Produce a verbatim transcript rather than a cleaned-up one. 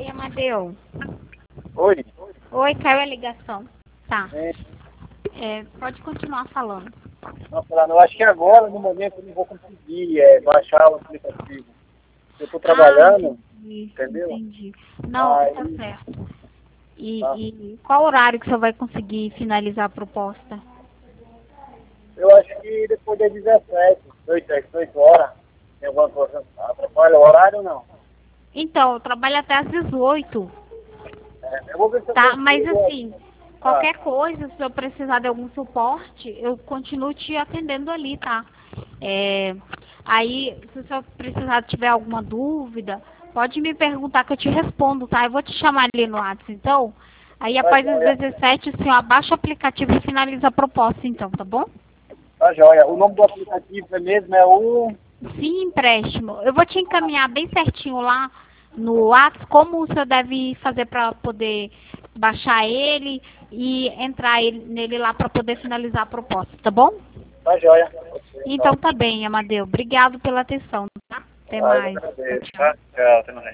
Oi, Amadeu. Oi. Oi, caiu a ligação. Tá. É, É, pode continuar falando. não, falando, eu acho que agora, no momento, eu não vou conseguir é, baixar o aplicativo. Eu estou trabalhando, Ah, entendi, entendeu? entendi. Não, Aí, tá certo. E, tá. e qual horário que você vai conseguir finalizar a proposta? Eu acho que depois das dezessete, dezoito horas, tem alguma coisa. Atrapalha o horário ou não? Então, eu trabalho até às dezoito, É, eu vou ver se eu tá? Mas consigo. assim, Ah, qualquer coisa, se eu precisar de algum suporte, eu continuo te atendendo ali, tá? É, aí, se o senhor precisar, tiver alguma dúvida, pode me perguntar que eu te respondo, tá? Eu vou te chamar ali no WhatsApp, então. Aí, tá após as joia. dezessete, o senhor abaixa o aplicativo e finaliza a proposta, então, tá bom? Tá joia. O nome do aplicativo é mesmo, é o... Sim, empréstimo. Eu vou te encaminhar bem certinho lá no WhatsApp como o senhor deve fazer para poder baixar ele e entrar ele- nele lá para poder finalizar a proposta, tá bom? Tá joia. Então tá bem, Amadeu. Obrigado pela atenção, tá? Até Ah, eu mais. Tchau, agradeço, tchau. tá? Tchau, até mais.